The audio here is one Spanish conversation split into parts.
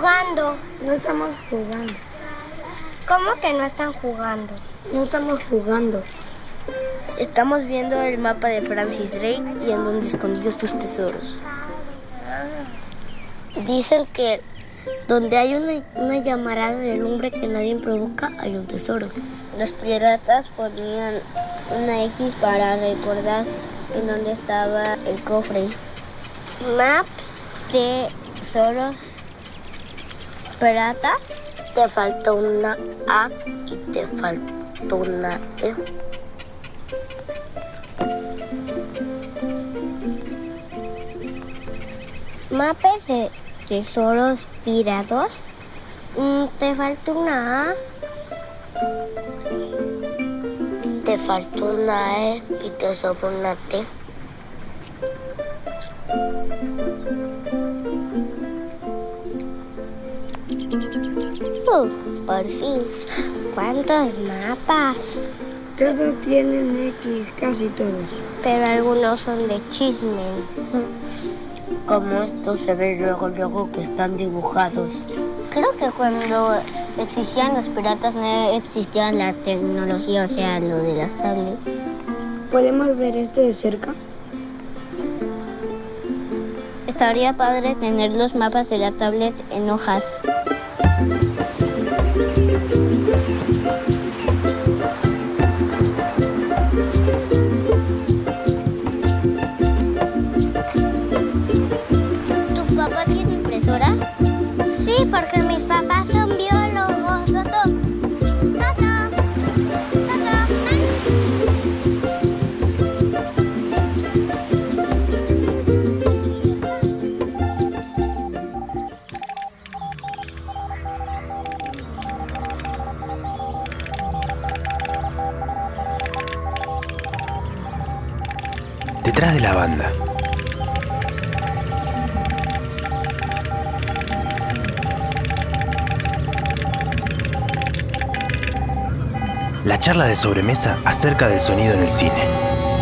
jugando. No estamos jugando. ¿Cómo que no están jugando? No estamos jugando. Estamos viendo el mapa de Francis Drake y en donde escondió sus tesoros. Dicen que donde hay una llamarada de lumbre que nadie provoca, hay un tesoro. Los piratas ponían una X para recordar en dónde estaba el cofre. Map de tesoros piratas. Te faltó una A y te faltó una E. Mapes de tesoros pirados. Te falta una A. Te faltó una E y te sobró una T. Por fin. ¿Cuántos mapas? Todos tienen X, casi todos. Pero algunos son de chisme. Como estos se ve luego que están dibujados. Creo que cuando existían los piratas no existía la tecnología, o sea, lo de las tablets. ¿Podemos ver esto de cerca? Estaría padre tener los mapas de la tablet en hojas. ¿Tu papá tiene impresora? Sí, porque mis papás son biólogos. Toto. Detrás de la banda. La charla de sobremesa acerca del sonido en el cine.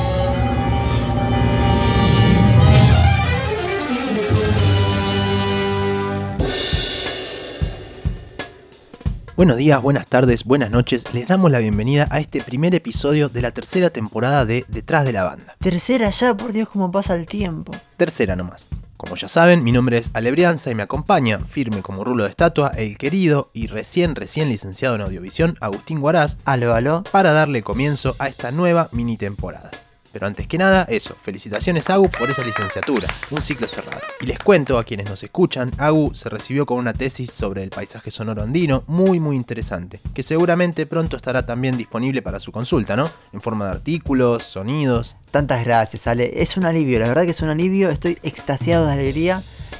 Buenos días, buenas tardes, buenas noches. Les damos la bienvenida a este primer episodio de la tercera temporada de Detrás de la Banda. Tercera ya, por Dios, cómo pasa el tiempo. Tercera nomás. Como ya saben, mi nombre es Ale Brianza y me acompaña, firme como rulo de estatua, el querido y recién licenciado en audiovisión, Agustín Guaraz, Aló. para darle comienzo a esta nueva mini temporada. Pero antes que nada, felicitaciones Agu por esa licenciatura, un ciclo cerrado. Y les cuento a quienes nos escuchan, Agu se recibió con una tesis sobre el paisaje sonoro andino muy interesante, que seguramente pronto estará también disponible para su consulta, ¿no? En forma de artículos, sonidos. Tantas gracias, Ale. Es un alivio, la verdad que es un alivio. Estoy extasiado de alegría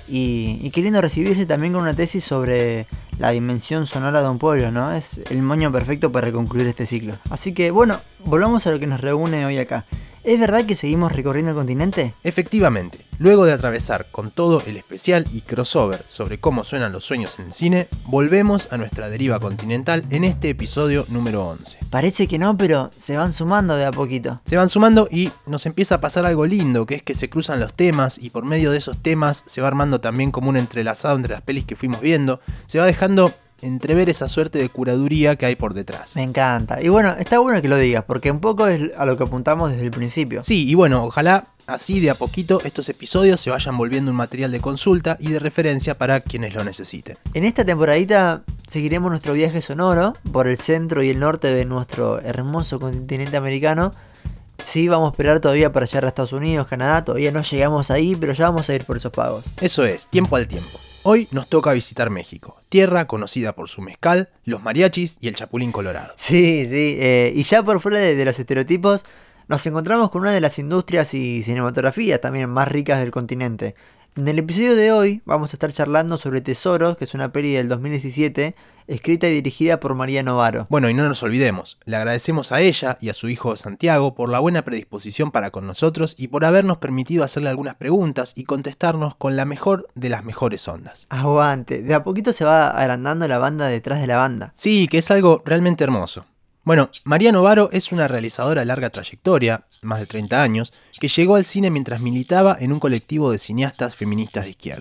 y queriendo recibirse también con una tesis sobre la dimensión sonora de un pueblo, ¿no? Es el moño perfecto para concluir este ciclo. Así que, bueno, volvamos a lo que nos reúne hoy acá. ¿Es verdad que seguimos recorriendo el continente? Efectivamente, luego de atravesar con todo el especial y crossover sobre cómo suenan los sueños en el cine, volvemos a nuestra deriva continental en este episodio número 11. Parece que no, pero se van sumando de a poquito. Se van sumando y nos empieza a pasar algo lindo, que es que se cruzan los temas y por medio de esos temas se va armando también como un entrelazado entre las pelis que fuimos viendo, se va dejando entrever esa suerte de curaduría que hay por detrás. Me encanta. Y bueno, está bueno que lo digas, porque un poco es a lo que apuntamos desde el principio. Sí, y bueno, ojalá así de a poquito estos episodios se vayan volviendo un material de consulta y de referencia para quienes lo necesiten. En esta temporadita seguiremos nuestro viaje sonoro por el centro y el norte de nuestro hermoso continente americano. Sí, vamos a esperar todavía para llegar a Estados Unidos, Canadá, todavía no llegamos ahí, pero ya vamos a ir por esos pagos. Eso es, tiempo al tiempo. Hoy nos toca visitar México, tierra conocida por su mezcal, los mariachis y el chapulín colorado. Sí, y ya por fuera de los estereotipos, nos encontramos con una de las industrias y cinematografías también más ricas del continente. En el episodio de hoy vamos a estar charlando sobre Tesoros, que es una peli del 2017, escrita y dirigida por María Novaro. Bueno, y no nos olvidemos, le agradecemos a ella y a su hijo Santiago por la buena predisposición para con nosotros y por habernos permitido hacerle algunas preguntas y contestarnos con la mejor de las mejores ondas. Aguante, de a poquito se va agrandando la banda detrás de la banda. Sí, que es algo realmente hermoso. Bueno, María Novaro es una realizadora de larga trayectoria, más de 30 años, que llegó al cine mientras militaba en un colectivo de cineastas feministas de izquierda.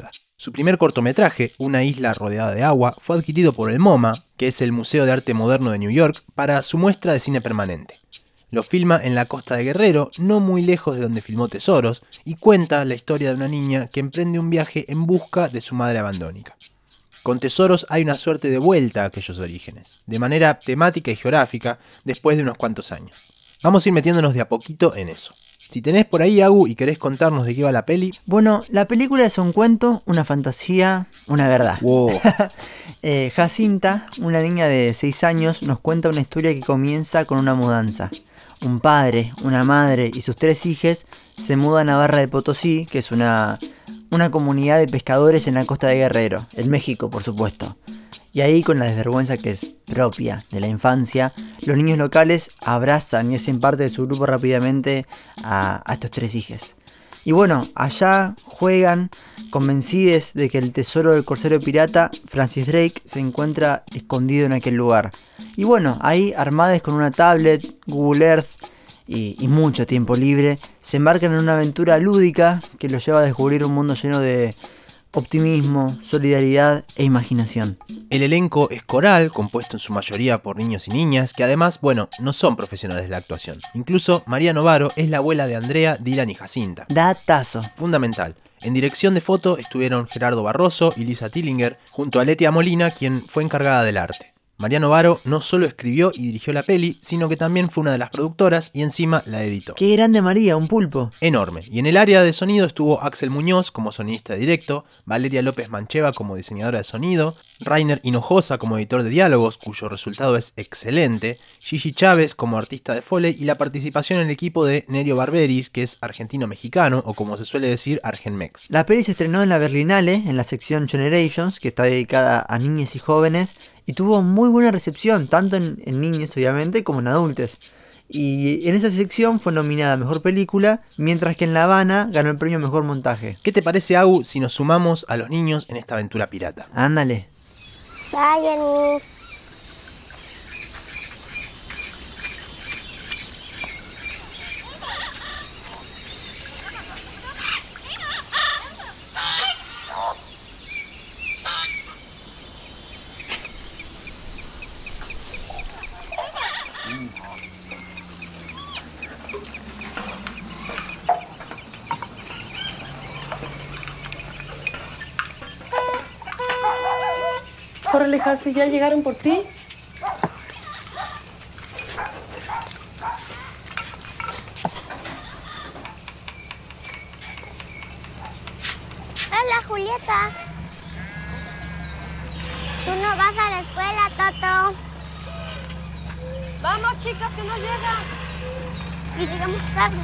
Su primer cortometraje, Una isla rodeada de agua, fue adquirido por el MoMA, que es el Museo de Arte Moderno de New York, para su muestra de cine permanente. Lo filma en la costa de Guerrero, no muy lejos de donde filmó Tesoros, y cuenta la historia de una niña que emprende un viaje en busca de su madre abandónica. Con Tesoros hay una suerte de vuelta a aquellos orígenes, de manera temática y geográfica, después de unos cuantos años. Vamos a ir metiéndonos de a poquito en eso. Si tenés por ahí, Agu, y querés contarnos de qué va la peli... Bueno, la película es un cuento, una fantasía, una verdad. Wow. Jacinta, una niña de 6 años, nos cuenta una historia que comienza con una mudanza. Un padre, una madre y sus 3 hijas se mudan a Barra de Potosí, que es una comunidad de pescadores en la costa de Guerrero, en México, por supuesto. Y ahí, con la desvergüenza que es propia de la infancia, los niños locales abrazan y hacen parte de su grupo rápidamente a estos 3 hijos. Y bueno, allá juegan convencidos de que el tesoro del corsero pirata Francis Drake se encuentra escondido en aquel lugar. Y bueno, ahí, armados con una tablet, Google Earth y mucho tiempo libre, se embarcan en una aventura lúdica que los lleva a descubrir un mundo lleno de optimismo, solidaridad e imaginación. El elenco es coral, compuesto en su mayoría por niños y niñas, que además, no son profesionales de la actuación. Incluso María Novaro es la abuela de Andrea, Dylan y Jacinta. Datazo. Fundamental. En dirección de foto estuvieron Gerardo Barroso y Lisa Tillinger, junto a Letia Molina, quien fue encargada del arte. María Novaro no solo escribió y dirigió la peli, sino que también fue una de las productoras y encima la editó. ¡Qué grande María! Un pulpo. Enorme. Y en el área de sonido estuvo Axel Muñoz como sonidista de directo, Valeria López Mancheva como diseñadora de sonido, Rainer Hinojosa como editor de diálogos, cuyo resultado es excelente, Gigi Chávez como artista de Foley y la participación en el equipo de Nerio Barberis, que es argentino-mexicano, o como se suele decir, Argenmex. La peli se estrenó en la Berlinale, en la sección Generations, que está dedicada a niñas y jóvenes, y tuvo muy buena recepción, tanto en niños obviamente como en adultos. Y en esa sección fue nominada a Mejor Película, mientras que en La Habana ganó el premio Mejor Montaje. ¿Qué te parece, Agu, si nos sumamos a los niños en esta aventura pirata? Ándale. Bye, Córrele, Hasi, ¿ya llegaron por ti? Hola, Julieta. Tú no vas a la escuela, Toto. Vamos, chicas, que no llegan. Y llegamos tarde.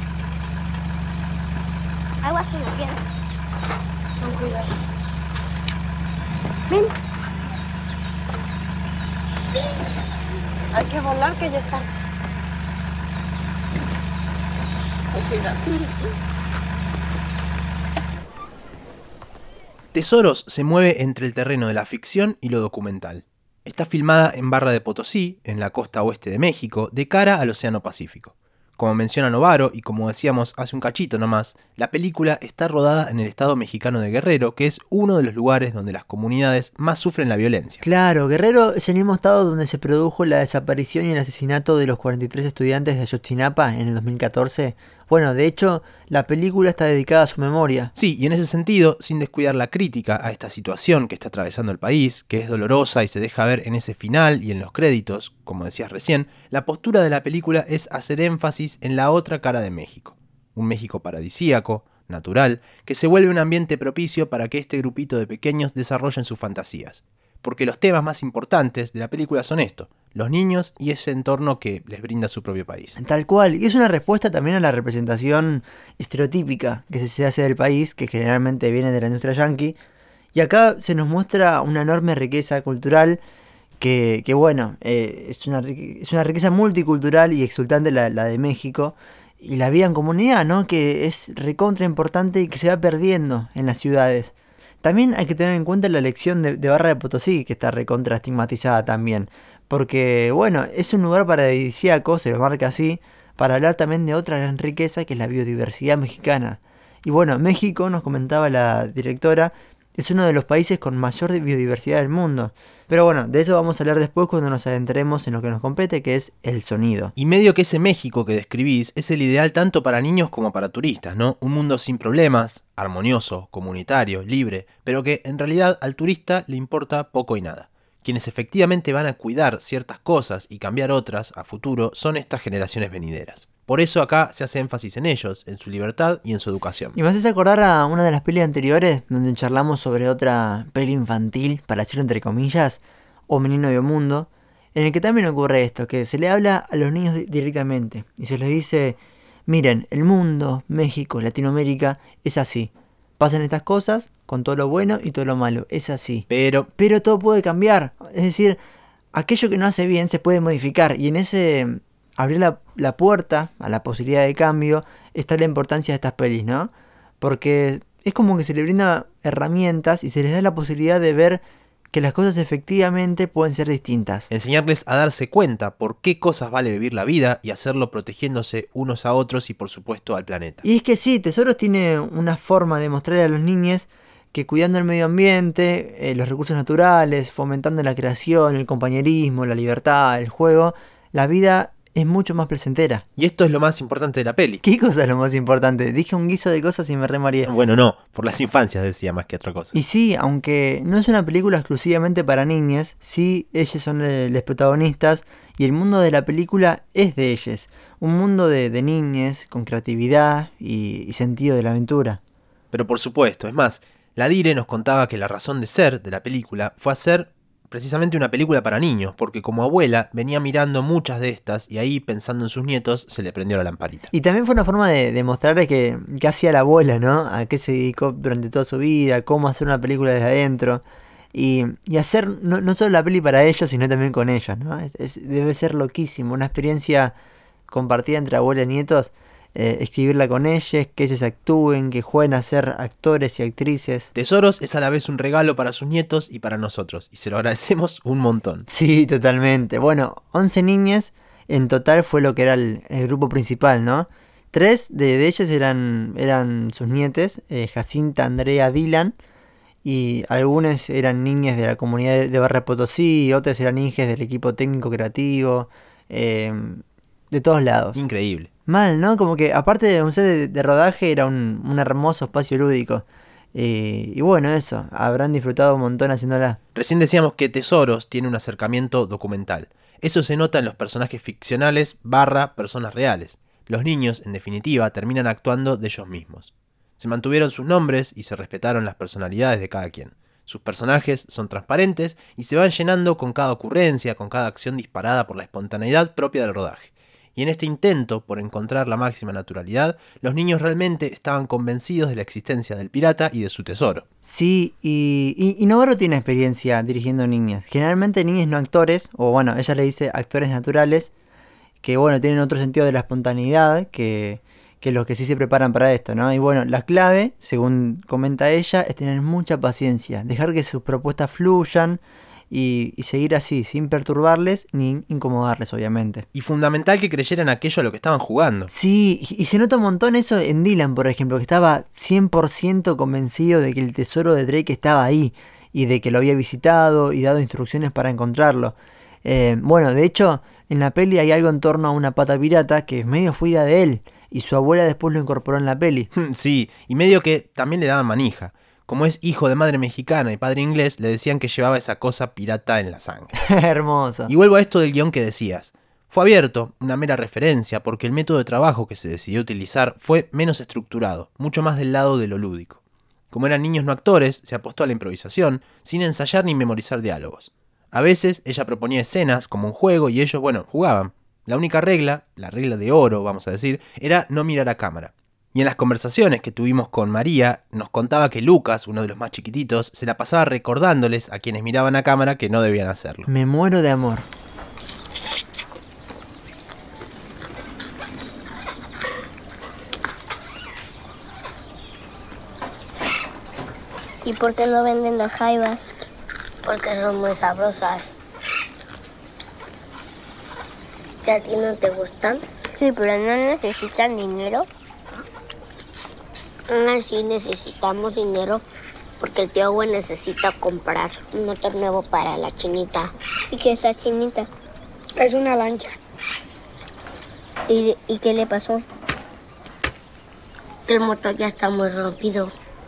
Aguas con la piedra. Con cuidado. Ven. Hay que volar, que ya está. Con cuidado. Tesoros se mueve entre el terreno de la ficción y lo documental. Está filmada en Barra de Potosí, en la costa oeste de México, de cara al Océano Pacífico. Como menciona Novaro, y como decíamos hace un cachito nomás, la película está rodada en el estado mexicano de Guerrero, que es uno de los lugares donde las comunidades más sufren la violencia. Claro, Guerrero es el mismo estado donde se produjo la desaparición y el asesinato de los 43 estudiantes de Ayotzinapa en el 2014. Bueno, de hecho, la película está dedicada a su memoria. Sí, y en ese sentido, sin descuidar la crítica a esta situación que está atravesando el país, que es dolorosa y se deja ver en ese final y en los créditos, como decías recién, la postura de la película es hacer énfasis en la otra cara de México. Un México paradisíaco, natural, que se vuelve un ambiente propicio para que este grupito de pequeños desarrollen sus fantasías. Porque los temas más importantes de la película son esto, los niños y ese entorno que les brinda su propio país. Tal cual, y es una respuesta también a la representación estereotípica que se hace del país, que generalmente viene de la industria yanqui, y acá se nos muestra una enorme riqueza cultural que bueno, es una riqueza multicultural y exultante la de México, y la vida en comunidad, ¿no? Que es recontra importante y que se va perdiendo en las ciudades. También hay que tener en cuenta la elección de Barra de Potosí, que está recontra estigmatizada también. Porque, bueno, es un lugar paradisíaco, se lo marca así, para hablar también de otra gran riqueza que es la biodiversidad mexicana. Y bueno, México, nos comentaba la directora, es uno de los países con mayor biodiversidad del mundo. Pero bueno, de eso vamos a hablar después cuando nos adentremos en lo que nos compete, que es el sonido. Y medio que ese México que describís es el ideal tanto para niños como para turistas, ¿no? Un mundo sin problemas, armonioso, comunitario, libre, pero que en realidad al turista le importa poco y nada. Quienes efectivamente van a cuidar ciertas cosas y cambiar otras a futuro son estas generaciones venideras. Por eso acá se hace énfasis en ellos, en su libertad y en su educación. Y me haces acordar a una de las pelis anteriores donde charlamos sobre otra peli infantil, para decirlo entre comillas, o Menino de Mundo, en el que también ocurre esto, que se le habla a los niños directamente y se les dice, miren, el mundo, México, Latinoamérica, es así. Pasan estas cosas con todo lo bueno y todo lo malo, es así. Pero todo puede cambiar, es decir, aquello que no hace bien se puede modificar y en ese abrir la puerta a la posibilidad de cambio está la importancia de estas pelis, ¿no? Porque es como que se le brinda herramientas y se les da la posibilidad de ver que las cosas efectivamente pueden ser distintas. Enseñarles a darse cuenta por qué cosas vale vivir la vida y hacerlo protegiéndose unos a otros y por supuesto al planeta. Y es que sí, Tesoros tiene una forma de mostrarle a los niños que cuidando el medio ambiente, los recursos naturales, fomentando la creación, el compañerismo, la libertad, el juego, la vida es mucho más placentera. Y esto es lo más importante de la peli. ¿Qué cosa es lo más importante? Dije un guiso de cosas y me remareé. Bueno, no, por las infancias decía más que otra cosa. Y sí, aunque no es una película exclusivamente para niñas, sí, ellos son los protagonistas y el mundo de la película es de ellos. Un mundo de niñas con creatividad y sentido de la aventura. Pero por supuesto, es más, la Dire nos contaba que la razón de ser de la película fue hacer precisamente una película para niños, porque como abuela venía mirando muchas de estas y ahí pensando en sus nietos se le prendió la lamparita. Y también fue una forma de mostrarle que hacía la abuela, ¿no? A qué se dedicó durante toda su vida, cómo hacer una película desde adentro y hacer no solo la peli para ellos, sino también con ellos, ¿no? Debe ser loquísimo, una experiencia compartida entre abuela y nietos. Escribirla con ellos, que ellos actúen, que jueguen a ser actores y actrices. Tesoros es a la vez un regalo para sus nietos y para nosotros, y se lo agradecemos un montón. Sí, totalmente. Bueno, 11 niñas en total fue lo que era el grupo principal, ¿no? 3 de ellas eran sus nietes, Jacinta, Andrea, Dylan, y algunas eran niñas de la comunidad de Barra Potosí, y otras eran niñas del equipo técnico creativo, de todos lados. Increíble. Mal, ¿no? Como que aparte de un set de rodaje era un hermoso espacio lúdico. Y bueno, eso, habrán disfrutado un montón haciéndola. Recién decíamos que Tesoros tiene un acercamiento documental. Eso se nota en los personajes ficcionales / personas reales. Los niños, en definitiva, terminan actuando de ellos mismos. Se mantuvieron sus nombres y se respetaron las personalidades de cada quien. Sus personajes son transparentes y se van llenando con cada ocurrencia, con cada acción disparada por la espontaneidad propia del rodaje. Y en este intento por encontrar la máxima naturalidad, los niños realmente estaban convencidos de la existencia del pirata y de su tesoro. Sí, y Novaro tiene experiencia dirigiendo niñas. Generalmente niños no actores, o bueno, ella le dice actores naturales, que bueno, tienen otro sentido de la espontaneidad que los que sí se preparan para esto, ¿no? Y bueno, la clave, según comenta ella, es tener mucha paciencia, dejar que sus propuestas fluyan, y seguir así, sin perturbarles ni incomodarles, obviamente. Y fundamental que creyeran aquello a lo que estaban jugando. Sí, y se nota un montón eso en Dylan, por ejemplo, que estaba 100% convencido de que el tesoro de Drake estaba ahí, y de que lo había visitado y dado instrucciones para encontrarlo. Bueno, de hecho, en la peli hay algo en torno a una pata pirata que medio fue idea de él, y su abuela después lo incorporó en la peli. Sí, y medio que también le daban manija. Como es hijo de madre mexicana y padre inglés, le decían que llevaba esa cosa pirata en la sangre. Hermoso. Y vuelvo a esto del guión que decías. Fue abierto, una mera referencia, porque el método de trabajo que se decidió utilizar fue menos estructurado, mucho más del lado de lo lúdico. Como eran niños no actores, se apostó a la improvisación, sin ensayar ni memorizar diálogos. A veces ella proponía escenas como un juego y ellos, jugaban. La única regla, la regla de oro, vamos a decir, era no mirar a cámara. Y en las conversaciones que tuvimos con María, nos contaba que Lucas, uno de los más chiquititos, se la pasaba recordándoles a quienes miraban a cámara que no debían hacerlo. Me muero de amor. ¿Y por qué no venden las jaivas? Porque son muy sabrosas. ¿Que a ti no te gustan? Sí, pero no necesitan dinero. Sí necesitamos dinero porque el tío Agua necesita comprar un motor nuevo para la chinita. ¿Y qué es esa chinita? Es una lancha. ¿Y qué le pasó? El motor ya está muy rompido.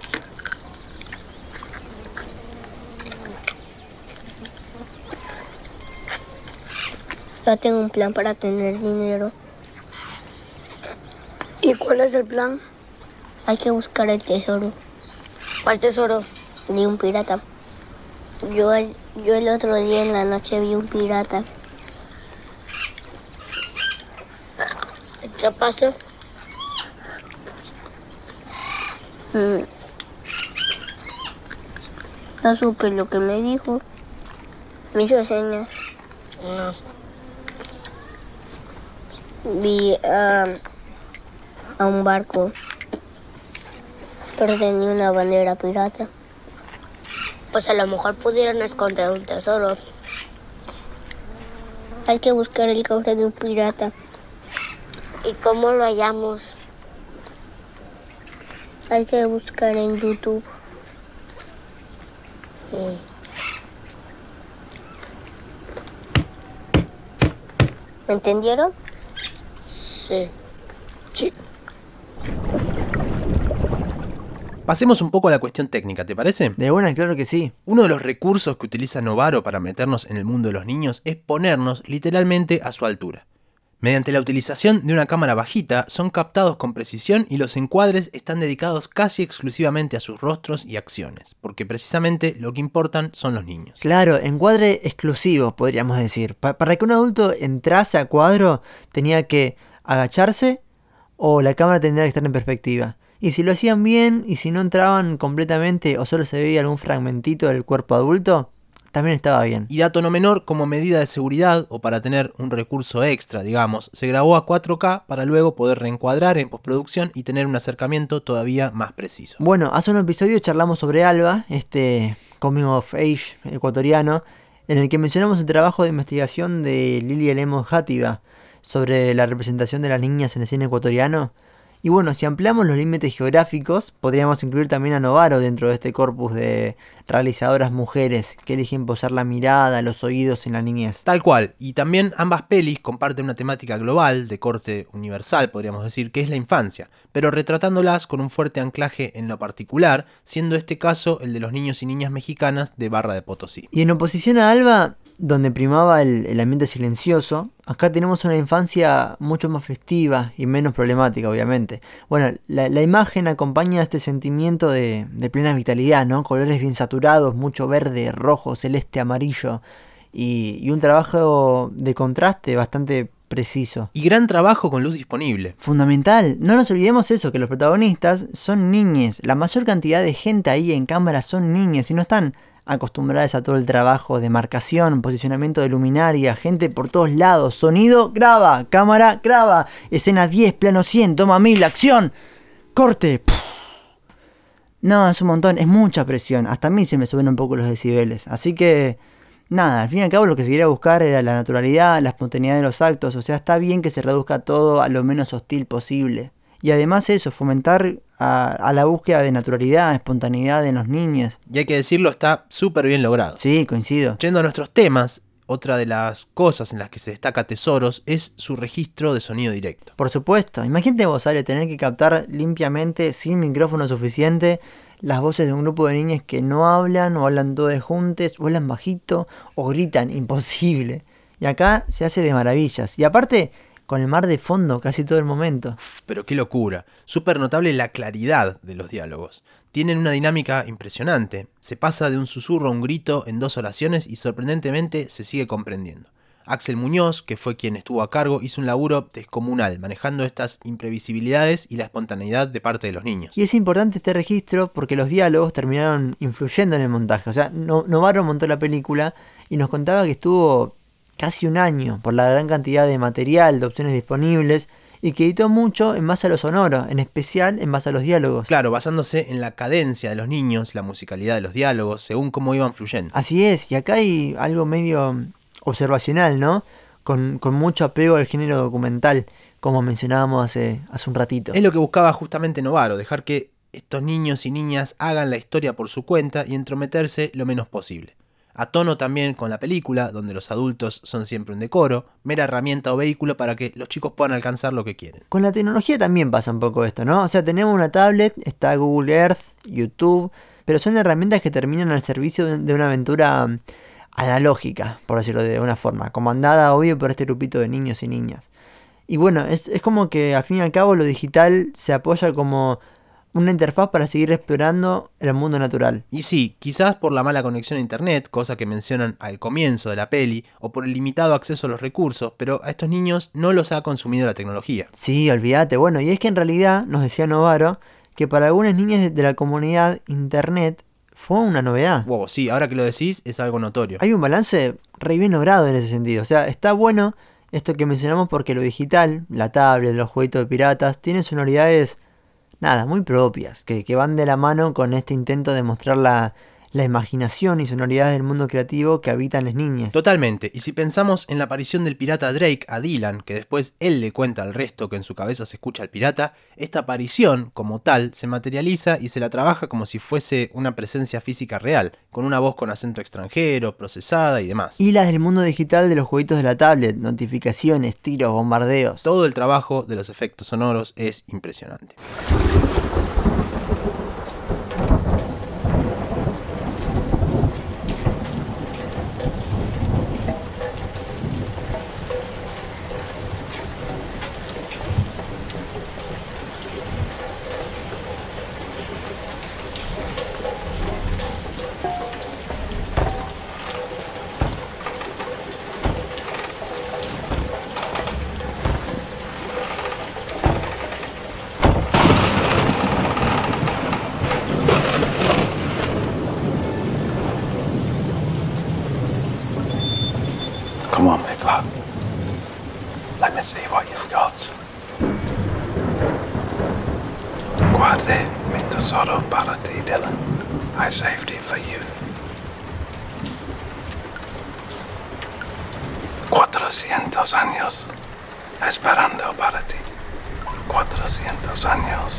Yo tengo un plan para tener dinero. ¿Y cuál es el plan? Hay que buscar el tesoro ¿Cuál tesoro? de un pirata. Yo el otro día en la noche vi un pirata. ¿Qué pasó? No supe lo que me dijo. Me hizo señas. Vi a un barco, pero tenía una bandera pirata. Pues a lo mejor pudieron esconder un tesoro. Hay que buscar el cofre de un pirata. ¿Y cómo lo hallamos? Hay que buscar en YouTube. ¿Me entendieron? Sí. Pasemos un poco a la cuestión técnica, ¿te parece? De buena, claro que sí. Uno de los recursos que utiliza Novaro para meternos en el mundo de los niños es ponernos literalmente a su altura. Mediante la utilización de una cámara bajita, son captados con precisión y los encuadres están dedicados casi exclusivamente a sus rostros y acciones, porque precisamente lo que importan son los niños. Claro, encuadre exclusivo, podríamos decir. Para que un adulto entrase a cuadro, tenía que agacharse o la cámara tendría que estar en perspectiva. Y si lo hacían bien, y si no entraban completamente o solo se veía algún fragmentito del cuerpo adulto, también estaba bien. Y dato no menor, como medida de seguridad o para tener un recurso extra, digamos, se grabó a 4K para luego poder reencuadrar en postproducción y tener un acercamiento todavía más preciso. Bueno, hace un episodio charlamos sobre Alba, este coming of age ecuatoriano, en el que mencionamos el trabajo de investigación de Lilia Lemos Játiva sobre la representación de las niñas en el cine ecuatoriano. Y bueno, si ampliamos los límites geográficos, podríamos incluir también a Novaro dentro de este corpus de realizadoras mujeres que eligen posar la mirada, los oídos en la niñez. Tal cual, y también ambas pelis comparten una temática global, de corte universal podríamos decir, que es la infancia, pero retratándolas con un fuerte anclaje en lo particular, siendo este caso el de los niños y niñas mexicanas de Barra de Potosí. Y en oposición a Alba, donde primaba el ambiente silencioso, acá tenemos una infancia mucho más festiva y menos problemática, obviamente. Bueno, la imagen acompaña este sentimiento de plena vitalidad, ¿no? Colores bien saturados, mucho verde, rojo, celeste, amarillo y un trabajo de contraste bastante preciso. Y gran trabajo con luz disponible. Fundamental, no nos olvidemos eso, que los protagonistas son niñes. La mayor cantidad de gente ahí en cámara son niñas y no están acostumbradas a todo el trabajo de marcación, posicionamiento de luminaria, gente por todos lados, sonido, graba, cámara, graba, escena 10, plano 100, toma 1000, acción, corte. No, es un montón, es mucha presión, hasta a mí se me suben un poco los decibeles, así que nada, al fin y al cabo lo que se quería buscar era la naturalidad, la espontaneidad de los actos, o sea, está bien que se reduzca todo a lo menos hostil posible. Y además eso, fomentar a la búsqueda de naturalidad, espontaneidad en los niños. Y hay que decirlo, está súper bien logrado. Sí, coincido. Yendo a nuestros temas, otra de las cosas en las que se destaca Tesoros es su registro de sonido directo. Por supuesto, imagínate vos, Ale, tener que captar limpiamente, sin micrófono suficiente, las voces de un grupo de niñas que no hablan, o hablan todas juntas, o hablan bajito, o gritan, imposible. Y acá se hace de maravillas. Y aparte, con el mar de fondo casi todo el momento. Pero qué locura. Súper notable la claridad de los diálogos. Tienen una dinámica impresionante. Se pasa de un susurro a un grito en 2 oraciones y sorprendentemente se sigue comprendiendo. Axel Muñoz, que fue quien estuvo a cargo, hizo un laburo descomunal, manejando estas imprevisibilidades y la espontaneidad de parte de los niños. Y es importante este registro porque los diálogos terminaron influyendo en el montaje. O sea, Novaro montó la película y nos contaba que estuvo casi un año por la gran cantidad de material, de opciones disponibles, y que editó mucho en base a lo sonoro, en especial en base a los diálogos. Claro, basándose en la cadencia de los niños, la musicalidad de los diálogos, según cómo iban fluyendo. Así es, y acá hay algo medio observacional, ¿no? Con mucho apego al género documental, como mencionábamos hace un ratito. Es lo que buscaba justamente Novaro, dejar que estos niños y niñas hagan la historia por su cuenta y entrometerse lo menos posible. A tono también con la película, donde los adultos son siempre un decoro, mera herramienta o vehículo para que los chicos puedan alcanzar lo que quieren. Con la tecnología también pasa un poco esto, ¿no? O sea, tenemos una tablet, está Google Earth, YouTube, pero son herramientas que terminan al servicio de una aventura analógica, por decirlo de una forma, comandada obvio por este grupito de niños y niñas. Y bueno, es como que al fin y al cabo lo digital se apoya como una interfaz para seguir explorando el mundo natural. Y sí, quizás por la mala conexión a internet, cosa que mencionan al comienzo de la peli, o por el limitado acceso a los recursos, pero a estos niños no los ha consumido la tecnología. Sí, olvídate. Bueno, y es que en realidad, nos decía Novaro, que para algunas niñas de la comunidad internet fue una novedad. Wow, sí, ahora que lo decís es algo notorio. Hay un balance re bien logrado en ese sentido. O sea, está bueno esto que mencionamos porque lo digital, la tablet, los jueguitos de piratas, tienen sonoridades muy propias, que van de la mano con este intento de mostrar la imaginación y sonoridades del mundo creativo que habitan las niñas. Totalmente, y si pensamos en la aparición del pirata Drake a Dylan, que después él le cuenta al resto que en su cabeza se escucha al pirata, esta aparición, como tal, se materializa y se la trabaja como si fuese una presencia física real, con una voz con acento extranjero, procesada y demás. Y las del mundo digital de los jueguitos de la tablet, notificaciones, tiros, bombardeos. Todo el trabajo de los efectos sonoros es impresionante. Come on, big lad. Let me see what you've got. Guarde mi tesoro para ti, Dylan. I saved it for you. 400 años esperando para ti. 400 años.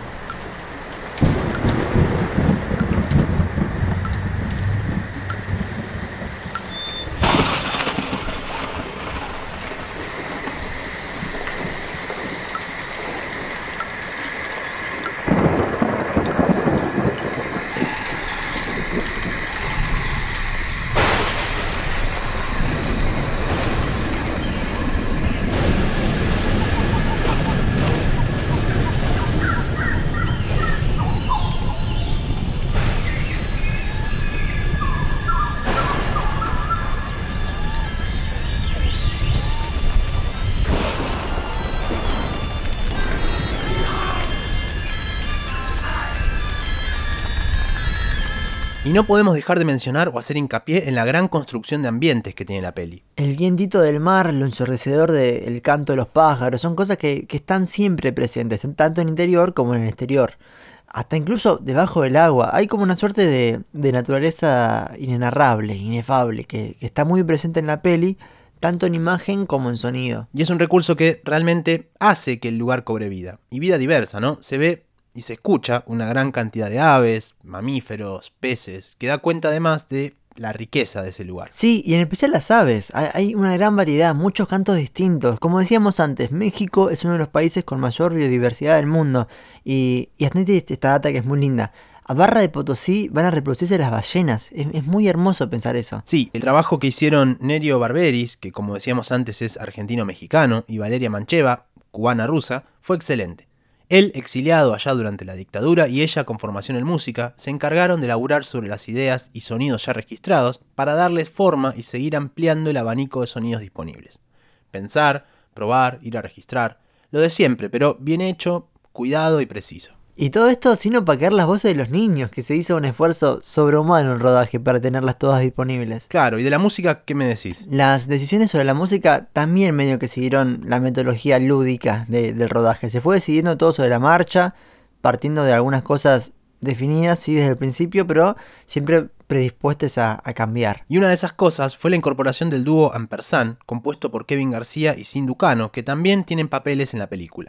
Y no podemos dejar de mencionar o hacer hincapié en la gran construcción de ambientes que tiene la peli. El vientito del mar, lo ensordecedor del canto de los pájaros, son cosas que están siempre presentes, tanto en el interior como en el exterior. Hasta incluso debajo del agua. Hay como una suerte de naturaleza inenarrable, inefable, que está muy presente en la peli, tanto en imagen como en sonido. Y es un recurso que realmente hace que el lugar cobre vida. Y vida diversa, ¿no? Se ve y se escucha una gran cantidad de aves, mamíferos, peces, que da cuenta además de la riqueza de ese lugar. Sí, y en especial las aves. Hay una gran variedad, muchos cantos distintos. Como decíamos antes, México es uno de los países con mayor biodiversidad del mundo. Y atendete esta data que es muy linda. A Barra de Potosí van a reproducirse las ballenas. Es muy hermoso pensar eso. Sí, el trabajo que hicieron Nerio Barberis, que como decíamos antes es argentino-mexicano, y Valeria Mancheva, cubana-rusa, fue excelente. Él, exiliado allá durante la dictadura, y ella, con formación en música, se encargaron de elaborar sobre las ideas y sonidos ya registrados para darles forma y seguir ampliando el abanico de sonidos disponibles. Pensar, probar, ir a registrar, lo de siempre, pero bien hecho, cuidado y preciso. Y todo esto sin opacar las voces de los niños, que se hizo un esfuerzo sobrehumano en el rodaje para tenerlas todas disponibles. Claro, ¿y de la música qué me decís? Las decisiones sobre la música también medio que siguieron la metodología lúdica del rodaje. Se fue decidiendo todo sobre la marcha, partiendo de algunas cosas definidas, sí, desde el principio, pero siempre predispuestas a cambiar. Y una de esas cosas fue la incorporación del dúo Ampersand, compuesto por Kevin García y Sin Ducano, que también tienen papeles en la película.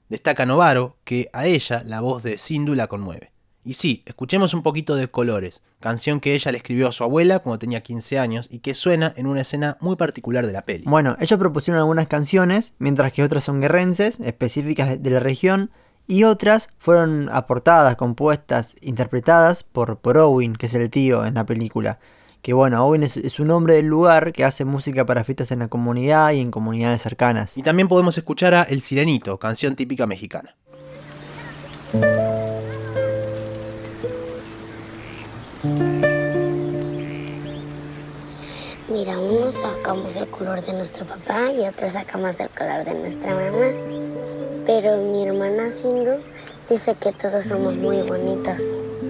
Destaca Novaro que a ella la voz de Sindu la conmueve. Y sí, escuchemos un poquito de Colores, canción que ella le escribió a su abuela cuando tenía 15 años y que suena en una escena muy particular de la peli. Bueno, ellos propusieron algunas canciones, mientras que otras son guerrenses, específicas de la región, y otras fueron aportadas, compuestas, interpretadas por Owen, que es el tío en la película. Que bueno, Owen es un hombre del lugar que hace música para fiestas en la comunidad y en comunidades cercanas. Y también podemos escuchar a El Sirenito, canción típica mexicana. Mira, unos sacamos el color de nuestro papá y otros sacamos el color de nuestra mamá. Pero mi hermana Sindu dice que todos somos muy bonitos.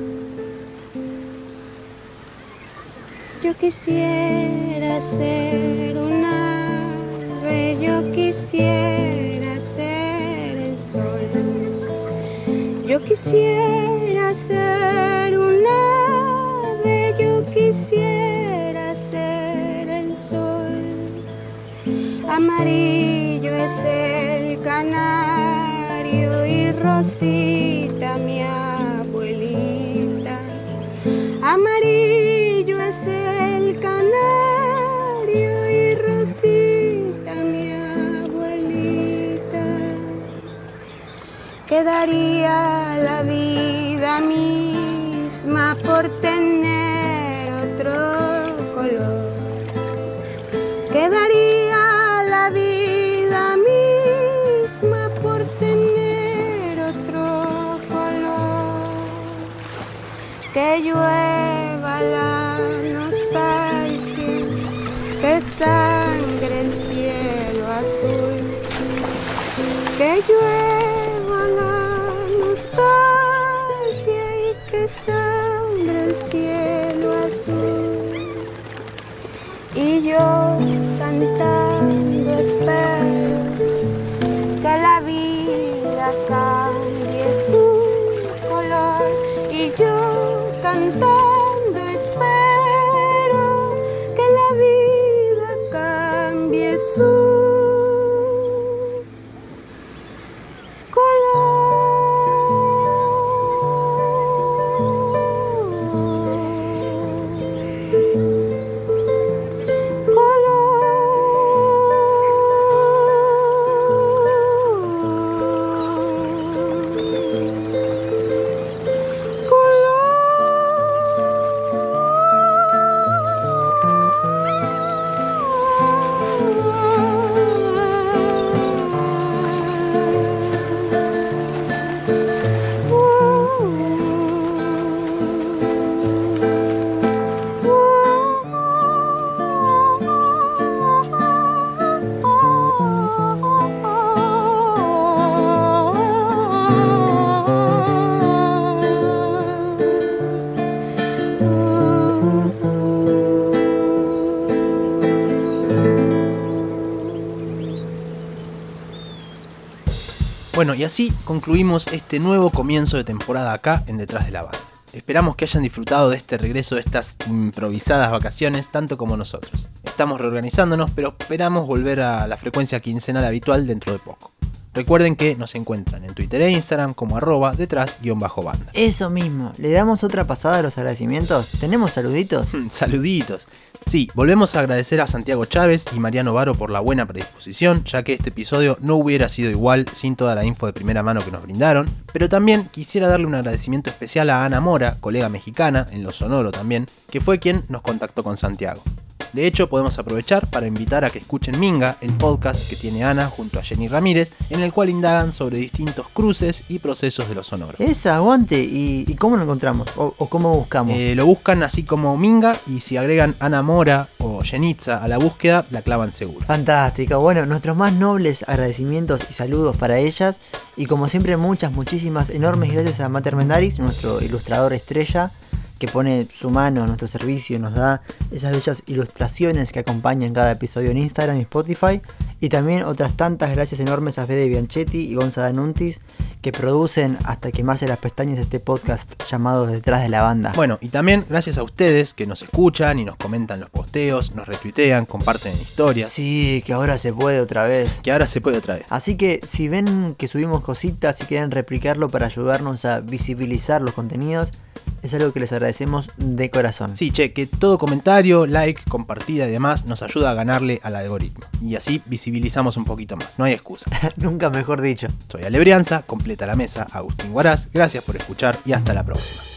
Yo quisiera ser un ave, yo quisiera ser el sol. Yo quisiera ser un ave, yo quisiera ser el sol. Amarillo es el canario y Rosita mi abuelita. Amarillo es el canario y Rosita mi abuelita. Quedaría la vida misma por tener otro color. Quedaría la vida misma por tener otro color. Que llueva la nostalgia, que sangre el cielo azul. Que llueva la nostalgia y que sangre el cielo azul. Y yo cantando espero que la vida cambie su color. Y yo cantando espero que la vida cambie su Bueno, y así concluimos este nuevo comienzo de temporada acá en Detrás de la Banda. Esperamos que hayan disfrutado de este regreso de estas improvisadas vacaciones tanto como nosotros. Estamos reorganizándonos, pero esperamos volver a la frecuencia quincenal habitual dentro de poco. Recuerden que nos encuentran en Twitter e Instagram como @detrás_banda. Eso mismo, ¿le damos otra pasada a los agradecimientos? ¿Tenemos saluditos? Saluditos. Sí, volvemos a agradecer a Santiago Chávez y Mariano Varo por la buena predisposición, ya que este episodio no hubiera sido igual sin toda la info de primera mano que nos brindaron, pero también quisiera darle un agradecimiento especial a Ana Mora, colega mexicana, en lo sonoro también, que fue quien nos contactó con Santiago. De hecho, podemos aprovechar para invitar a que escuchen Minga, el podcast que tiene Ana junto a Jenny Ramírez, en el cual indagan sobre distintos cruces y procesos de lo sonoro. Esa, aguante. ¿Y cómo lo encontramos? ¿O cómo buscamos? Lo buscan así como Minga y si agregan Ana Mora o Jenitza a la búsqueda, la clavan seguro. Fantástico. Bueno, nuestros más nobles agradecimientos y saludos para ellas. Y como siempre, muchísimas, enormes gracias a Mater Mendaris, nuestro ilustrador estrella, que pone su mano a nuestro servicio y nos da esas bellas ilustraciones que acompañan cada episodio en Instagram y Spotify. Y también otras tantas gracias enormes a Fede Bianchetti y Gonza Danuntis, que producen hasta quemarse las pestañas este podcast llamado Detrás de la Banda. Bueno, y también gracias a ustedes que nos escuchan y nos comentan los posteos, nos retuitean, comparten en historias. Sí, que ahora se puede otra vez. Así que si ven que subimos cositas y quieren replicarlo para ayudarnos a visibilizar los contenidos, es algo que les agradecemos de corazón. Sí, che, que todo comentario, like, compartida y demás nos ayuda a ganarle al algoritmo. Y así visibilizamos un poquito más, no hay excusa. Nunca mejor dicho. Soy Ale Brianza, completa la mesa, Agustín Huaraz. Gracias por escuchar y hasta la próxima.